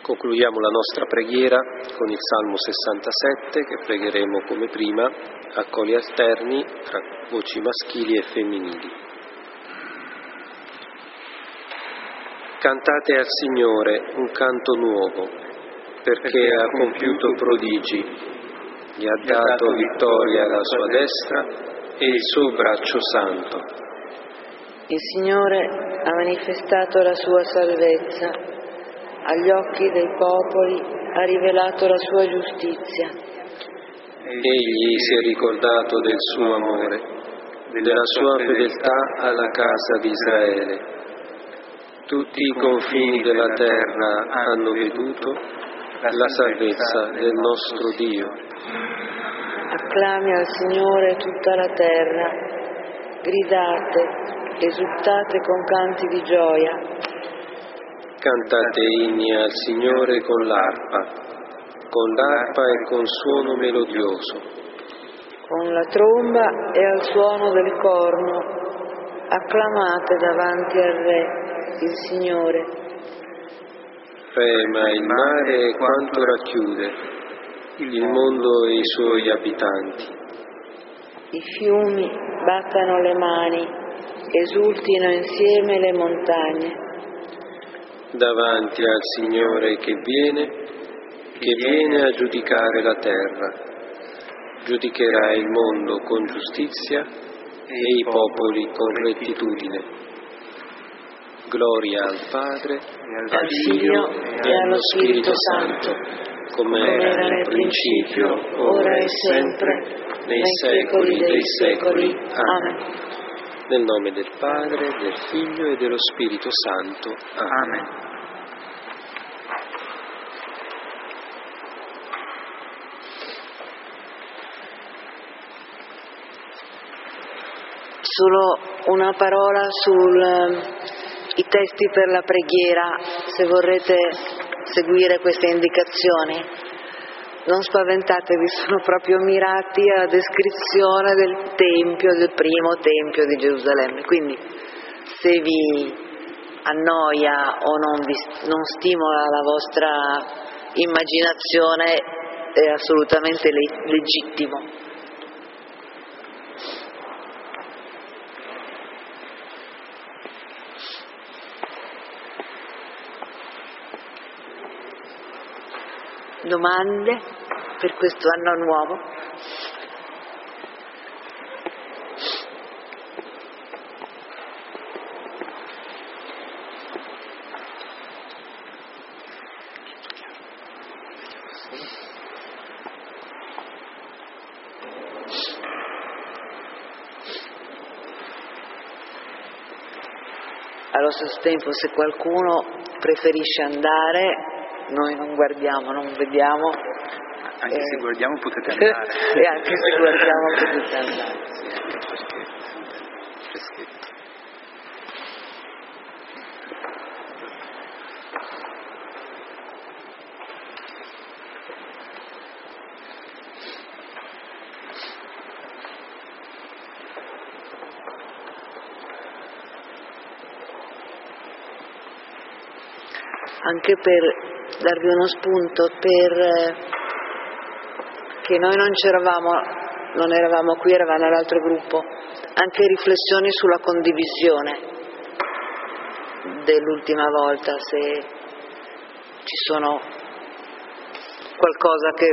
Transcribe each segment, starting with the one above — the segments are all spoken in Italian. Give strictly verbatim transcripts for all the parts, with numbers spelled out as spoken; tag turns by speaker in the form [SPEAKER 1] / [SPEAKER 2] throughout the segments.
[SPEAKER 1] Concludiamo la nostra preghiera con il Salmo sessantasette, che pregheremo come prima a cori alterni tra voci maschili e femminili. Cantate al Signore un canto nuovo, perché ha compiuto prodigi, gli ha dato vittoria alla sua destra e il suo braccio santo.
[SPEAKER 2] Il Signore ha manifestato la sua salvezza. Agli occhi dei popoli ha rivelato la sua giustizia.
[SPEAKER 1] Egli si è ricordato del suo amore, della sua fedeltà alla casa di Israele. Tutti i confini della terra hanno veduto la salvezza del nostro Dio.
[SPEAKER 2] Acclami al Signore tutta la terra, gridate, esultate con canti di gioia.
[SPEAKER 1] Cantate inni al Signore con l'arpa, con l'arpa e con suono melodioso.
[SPEAKER 2] Con la tromba e al suono del corno, acclamate davanti al Re, il Signore.
[SPEAKER 1] Frema il mare e quanto racchiude, il mondo e i suoi abitanti.
[SPEAKER 2] I fiumi battano le mani, esultino insieme le montagne.
[SPEAKER 1] Davanti al Signore che viene, che viene a giudicare la terra. Giudicherà il mondo con giustizia e i popoli con rettitudine. Gloria al Padre, al Figlio e allo Spirito Santo, come era nel principio, ora e sempre, nei secoli dei secoli. Amen. Nel nome del Padre, del Figlio e dello Spirito Santo. Amen. Amen.
[SPEAKER 2] Solo una parola sui testi per la preghiera, se vorrete seguire queste indicazioni. Non spaventatevi, sono proprio mirati alla descrizione del Tempio, del primo Tempio di Gerusalemme. Quindi se vi annoia o non, vi, non stimola la vostra immaginazione, è assolutamente le, legittimo. Domande per questo anno nuovo? Allo stesso tempo, se qualcuno preferisce andare, noi non guardiamo, non vediamo.
[SPEAKER 3] Anche
[SPEAKER 2] eh,
[SPEAKER 3] se guardiamo potete andare.
[SPEAKER 2] E anche se guardiamo potete andare.
[SPEAKER 3] Sì, anche freschetto. Freschetto.
[SPEAKER 2] Anche per darvi uno spunto, per eh, che noi non c'eravamo, non eravamo qui, eravamo nell'altro gruppo, anche riflessioni sulla condivisione dell'ultima volta, se ci sono qualcosa che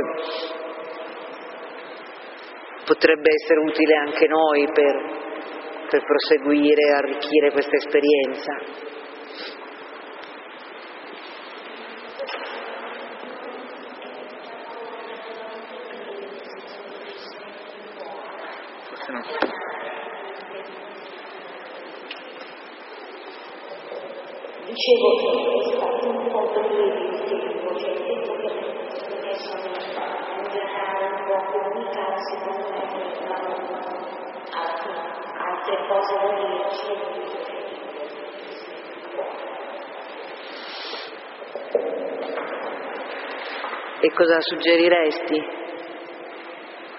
[SPEAKER 2] potrebbe essere utile anche noi per, per proseguire e arricchire questa esperienza.
[SPEAKER 4] Dicevo che è stato un po' breve il tempo, cioè il tempo che adesso migliorare un po', comunicare, secondo me, alla fine altre cose da dirci.
[SPEAKER 2] E cosa suggeriresti?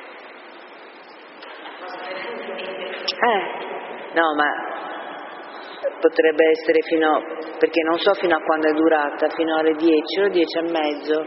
[SPEAKER 2] Eh, no, ma potrebbe essere fino, perché non so fino a quando è durata, fino alle dieci o dieci e mezzo.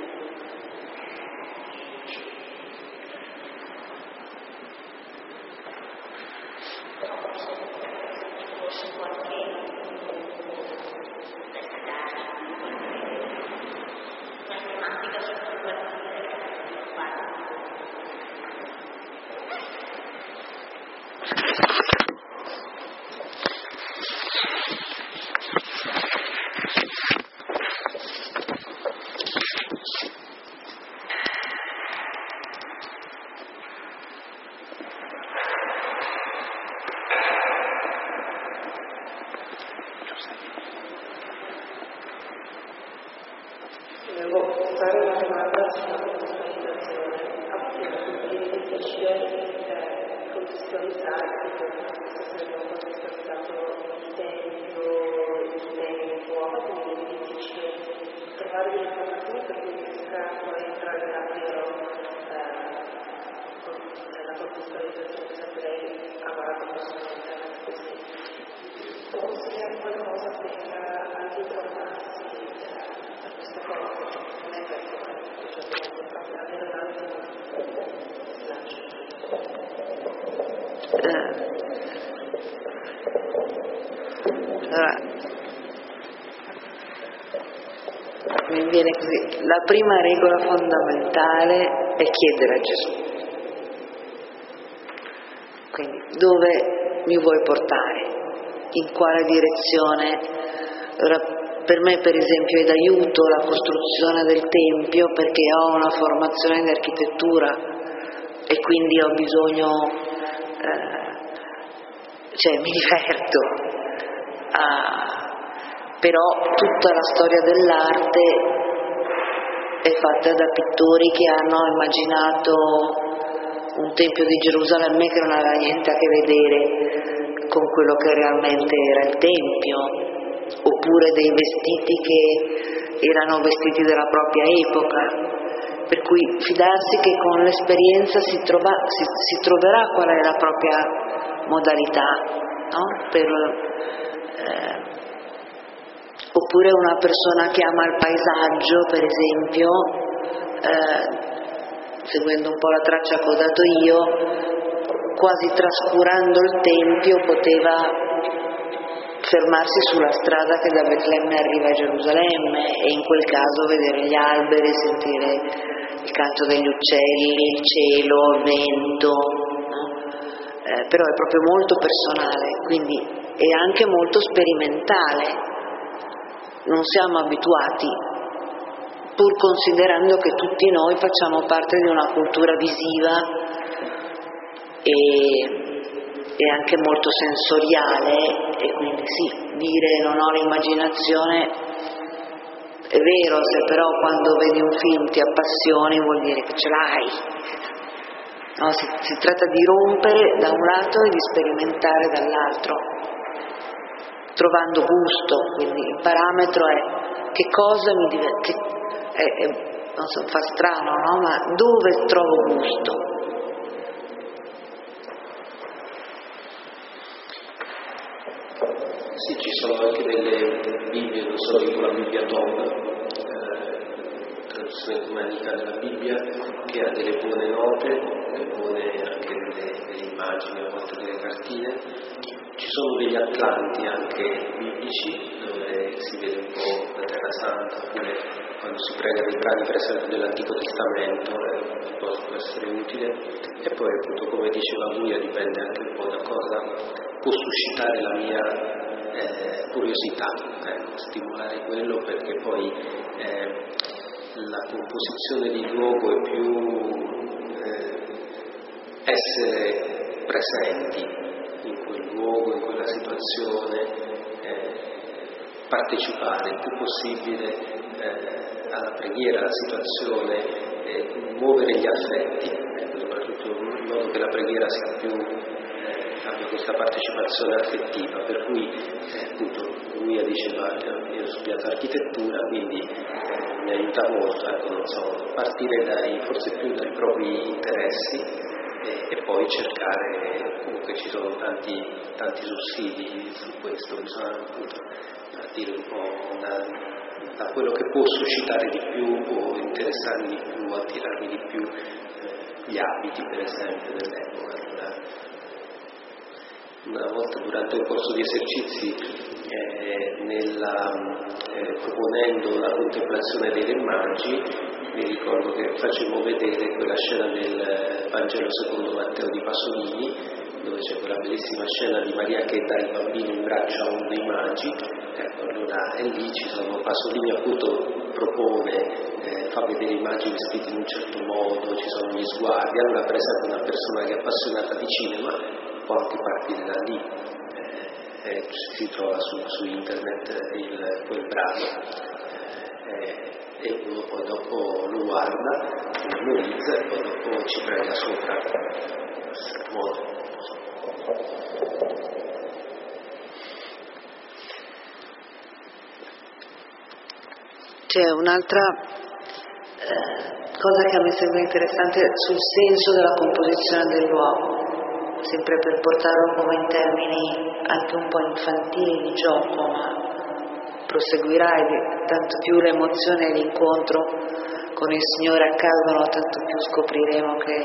[SPEAKER 2] Mi viene così, la prima regola fondamentale è chiedere a Gesù. Quindi, dove mi vuoi portare? In quale direzione? Ora, per me, per esempio, è d'aiuto la costruzione del Tempio, perché ho una formazione in architettura e quindi ho bisogno, eh, cioè mi diverto a... Però tutta la storia dell'arte è fatta da pittori che hanno immaginato un tempio di Gerusalemme che non aveva niente a che vedere con quello che realmente era il tempio, oppure dei vestiti che erano vestiti della propria epoca. Per cui fidarsi che con l'esperienza si, trova, si, si troverà qual è la propria modalità, no? Per, eh, oppure una persona che ama il paesaggio, per esempio, eh, seguendo un po' la traccia che ho dato io, quasi trascurando il tempio poteva fermarsi sulla strada che da Betlemme arriva a Gerusalemme e in quel caso vedere gli alberi, sentire il canto degli uccelli, il cielo, il vento, no? Eh, però è proprio molto personale, quindi è anche molto sperimentale. Non siamo abituati, pur considerando che tutti noi facciamo parte di una cultura visiva e, e anche molto sensoriale, e quindi sì, dire non ho l'immaginazione è vero, se però quando vedi un film ti appassioni vuol dire che ce l'hai. No, si, si tratta di rompere da un lato e di sperimentare dall'altro, trovando gusto. Quindi il parametro è che cosa mi diventa, è, è, non so, fa strano, no? Ma dove trovo gusto?
[SPEAKER 1] Sì, ci sono anche delle Bibbie, non so, tipo la Bibbia Tom, eh, traduzione ecumenica della Bibbia, che ha delle buone note, delle buone anche delle, delle immagini, a volte delle cartine. Ci sono degli atlanti anche biblici, dove si vede un po' la Terra Santa, oppure quando si prega dei brani per esempio dell'Antico Testamento, eh, può, può essere utile. E poi appunto, come diceva Guia, dipende anche un po' da cosa può suscitare la mia eh, curiosità, eh, stimolare quello, perché poi eh, la composizione di luogo è più eh, essere presenti in quel luogo, in quella situazione, eh, partecipare il più possibile eh, alla preghiera, alla situazione, eh, muovere gli affetti, ecco, soprattutto in modo che la preghiera sia più, eh, abbia questa partecipazione affettiva, per cui eh, appunto lui diceva, io ho studiato architettura, quindi eh, mi aiuta molto, ecco, non so, partire dai, forse più dai propri interessi, e, e poi cercare, comunque ci sono tanti, tanti sussidi su questo, bisogna appunto dire un po' una, da quello che può suscitare di più, può interessarmi di più, attirarmi di più, eh, gli abiti per esempio dell'epoca. Una volta durante un corso di esercizi, eh, nella, eh, proponendo la contemplazione dei re magi, mi ricordo che facevamo vedere quella scena del Vangelo secondo Matteo di Pasolini, dove c'è quella bellissima scena di Maria che dà il bambino in braccio a uno dei magi. Ecco, allora, e lì ci sono, Pasolini appunto propone, eh, fa vedere i magi vestiti in un certo modo, ci sono gli sguardi. Allora, per esempio, una persona che è appassionata di cinema può anche partire da lì, eh, eh, si trova su, su internet il, quel brano, eh, e uno poi dopo lo guarda, lo memorizza e poi dopo ci prende sopra. Molto.
[SPEAKER 2] C'è un'altra eh, cosa che a me sembra interessante sul senso della composizione del luogo, sempre per portarlo come in termini anche un po' infantili di gioco, ma proseguirà e tanto più l'emozione e l'incontro con il Signore accadono, tanto più scopriremo che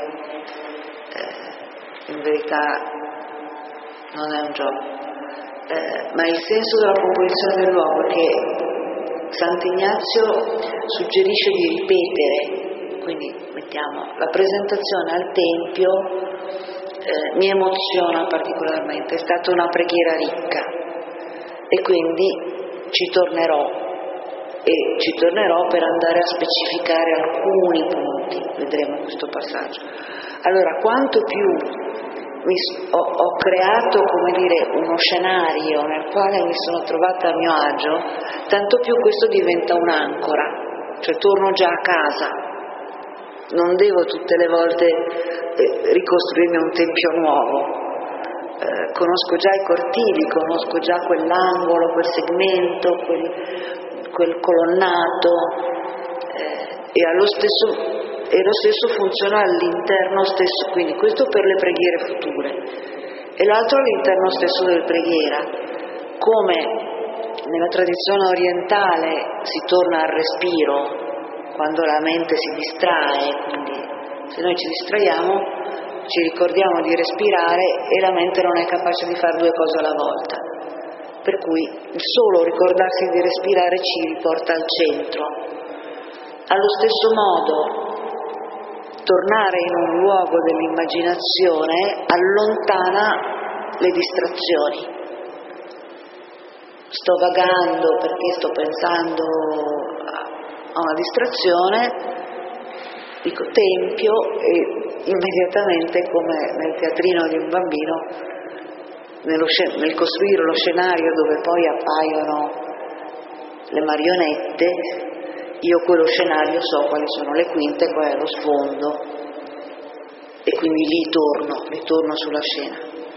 [SPEAKER 2] eh, in verità non è un gioco. Eh, ma il senso della composizione del luogo è che Sant'Ignazio suggerisce di ripetere, quindi mettiamo la presentazione al Tempio, eh, mi emoziona particolarmente, è stata una preghiera ricca e quindi ci tornerò e ci tornerò per andare a specificare alcuni punti, vedremo questo passaggio. Allora, quanto più mi, ho, ho creato, come dire, uno scenario nel quale mi sono trovata a mio agio, tanto più questo diventa un'ancora, cioè torno già a casa, non devo tutte le volte eh, ricostruirmi un tempio nuovo, eh, conosco già i cortili, conosco già quell'angolo, quel segmento, quel, quel colonnato, eh, e allo stesso e lo stesso funziona all'interno stesso, quindi questo per le preghiere future e l'altro all'interno stesso della preghiera, come nella tradizione orientale si torna al respiro quando la mente si distrae, quindi se noi ci distraiamo ci ricordiamo di respirare e la mente non è capace di fare due cose alla volta, per cui il solo ricordarsi di respirare ci riporta al centro. Allo stesso modo tornare in un luogo dell'immaginazione allontana le distrazioni. Sto vagando perché sto pensando a una distrazione, dico tempio e immediatamente, come nel teatrino di un bambino, nello sc- nel costruire lo scenario dove poi appaiono le marionette, io quello scenario so quali sono le quinte, qual è lo sfondo e quindi lì torno, ritorno sulla scena.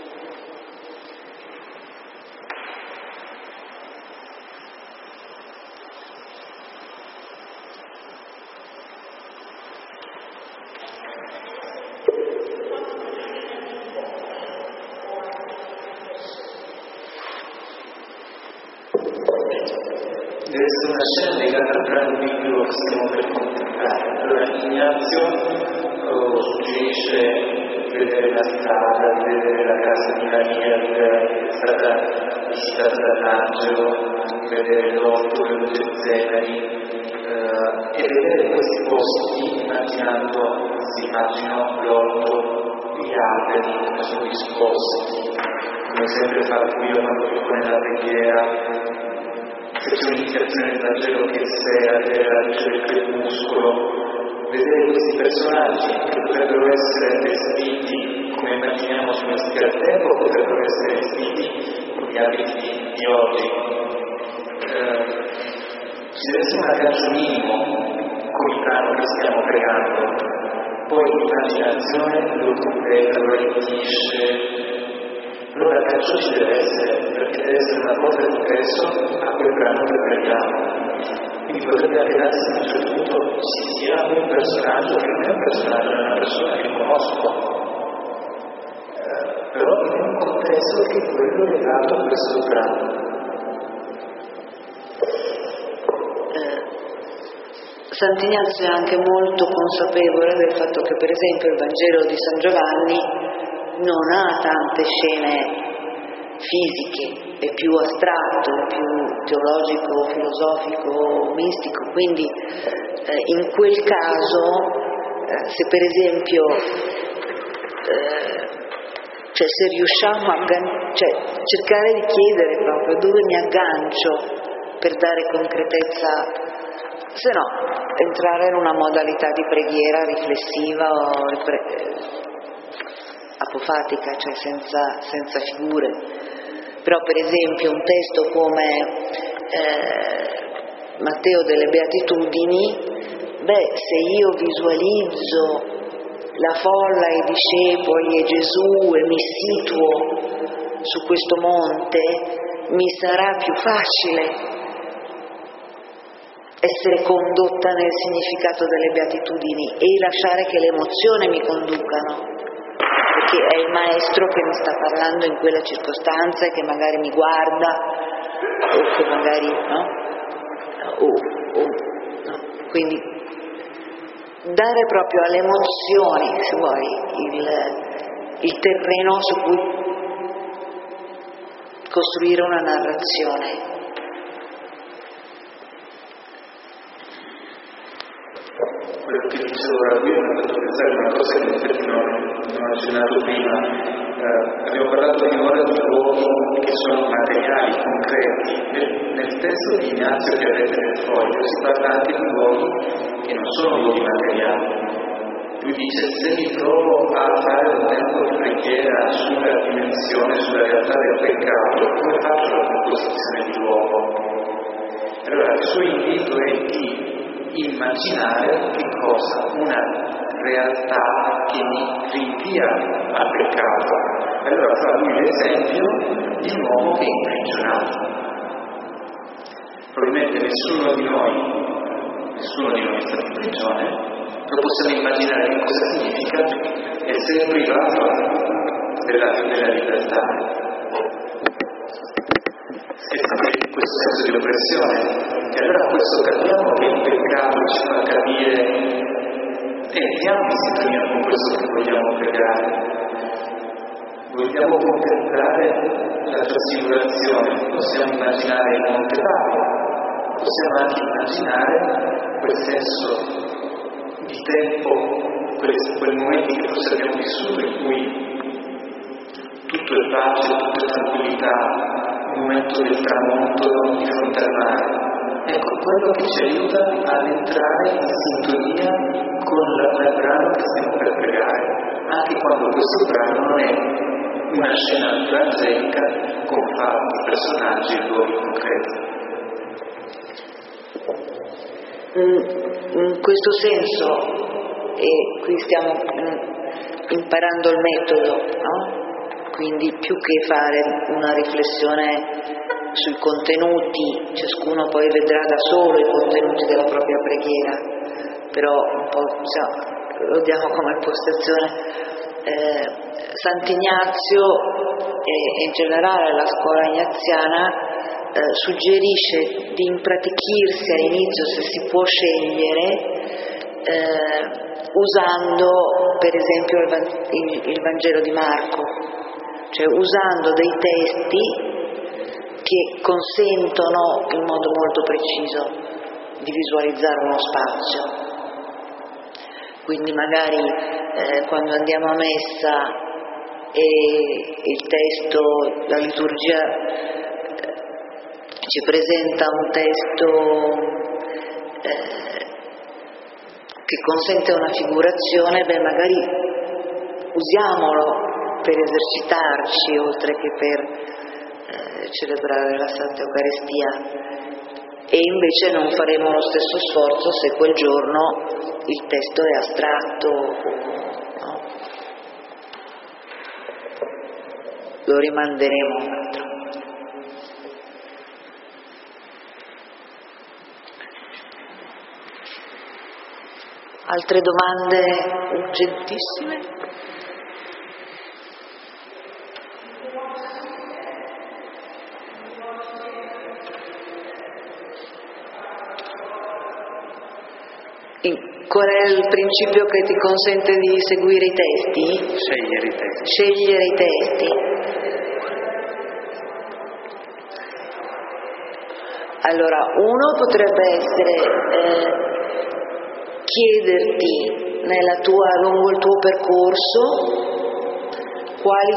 [SPEAKER 3] Deve essere una scena legata al brano biblico che stiamo per contemplare. Allora Ignazio oh, suggerisce vedere la strada, di vedere la casa di Maria, di vedere che è stata visitata dall'angelo, vedere l'orto, le Getsemani, eh, e vedere questi posti immaginando, si immaginano l'orto, gli alberi come sono disposti, come sempre fa Dio quando propone la preghiera. Se c'è un'iniziazione del Vangelo che sera, vedere la luce del crepuscolo, vedere questi personaggi che potrebbero essere vestiti come immaginiamo su questi al tempo, potrebbero essere vestiti con gli abiti di oggi. Eh, ci deve essere un aggaggio minimo con il brano che stiamo creando, poi l'immaginazione lo completa, lo arricchisce. Allora il calcio ci deve essere, perché deve essere una cosa di peso a quel brano che preghiamo. Quindi potrebbe anche darsi a un certo punto ci sia un personaggio che non è un personaggio, è una persona che conosco, però in un contesto che è quello legato a questo brano.
[SPEAKER 2] Sant'Ignazio è anche molto consapevole del fatto che, per esempio, il Vangelo di San Giovanni non ha tante scene fisiche, è più astratto, è più teologico, filosofico, mistico, quindi eh, in quel caso, eh, se per esempio, eh, cioè se riusciamo a aggan- cioè, cercare di chiedere proprio dove mi aggancio per dare concretezza, se no entrare in una modalità di preghiera riflessiva o ripre- apofatica, cioè senza, senza figure. Però per esempio un testo come eh, Matteo delle Beatitudini, beh, se io visualizzo la folla, i discepoli e Gesù e mi situo su questo monte, mi sarà più facile essere condotta nel significato delle beatitudini e lasciare che le emozioni mi conducano, perché è il maestro che mi sta parlando in quella circostanza e che magari mi guarda o che magari no, o, o, no. Quindi dare proprio alle emozioni, se vuoi, il, il terreno su cui costruire una narrazione.
[SPEAKER 3] Quello che dicevo ora qui mi ha fatto pensare a una cosa che in effetti non, non ho accennato prima. Eh, abbiamo parlato finora di luoghi che sono materiali, concreti. Nel, nel testo di Ignazio che avete nel foglio si parla anche di luoghi che non sono luoghi materiali. Lui dice: se mi trovo a fare un tempo di preghiera sulla dimensione, sulla realtà del peccato, come faccio la composizione di luogo? Allora il suo invito è di immaginare che cosa? Una realtà che mi rinvia al peccato. Allora fa lui l'esempio di un uomo che è imprigionato. Probabilmente nessuno di noi, nessuno di noi è stato in prigione, lo possiamo immaginare che cosa significa essere privato della, della libertà. Essere in questo senso di oppressione. E allora questo capiamo che il peccato ci fa capire e entriamo in sintonia con questo che vogliamo pregare. Vogliamo contemplare la trasfigurazione, possiamo immaginare il Monte Tabor, possiamo anche immaginare quel senso di tempo, quel, quel momento che forse abbiamo vissuto in cui tutto è pace, tutto è tranquillità, il momento del tramonto di fronte al mare. Ecco, quello che ci aiuta ad entrare in sintonia con la, il brano che stiamo per pregare, anche quando questo brano non è una scena transeica con fatti, personaggi e luoghi concreti.
[SPEAKER 2] In questo senso, e qui stiamo imparando il metodo, no? Quindi più che fare una riflessione sui contenuti, ciascuno poi vedrà da solo i contenuti della propria preghiera, però un po' diciamo, lo diamo come impostazione. Eh, Sant'Ignazio e in generale la scuola ignaziana eh, suggerisce di impratichirsi all'inizio, se si può scegliere, eh, usando per esempio il, il, il Vangelo di Marco, cioè usando dei testi che consentono in modo molto preciso di visualizzare uno spazio. Quindi magari eh, quando andiamo a messa e il testo, la liturgia eh, ci presenta un testo eh, che consente una figurazione, beh magari usiamolo per esercitarci oltre che per celebrare la Santa Eucaristia, e invece non faremo lo stesso sforzo se quel giorno il testo è astratto, no? Lo rimanderemo un altro. Altre domande urgentissime? Qual è il principio che ti consente di seguire i testi?
[SPEAKER 1] Scegliere i testi.
[SPEAKER 2] Scegliere i testi. Allora, uno potrebbe essere eh, chiederti nella tua, lungo il tuo percorso quali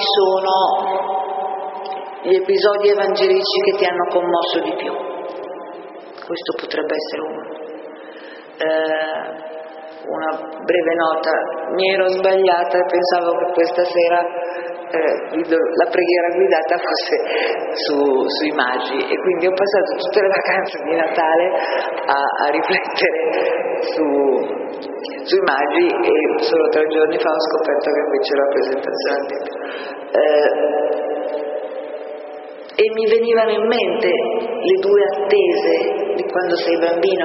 [SPEAKER 2] sono gli episodi evangelici che ti hanno commosso di più. Questo potrebbe essere uno. Eh, una breve nota, mi ero sbagliata e pensavo che questa sera eh, la preghiera guidata fosse su, sui magi, e quindi ho passato tutte le vacanze di Natale a, a riflettere su, sui magi, e solo tre giorni fa ho scoperto che invece era la presentazione al tempio. Eh, e mi venivano in mente le due attese di quando sei bambino,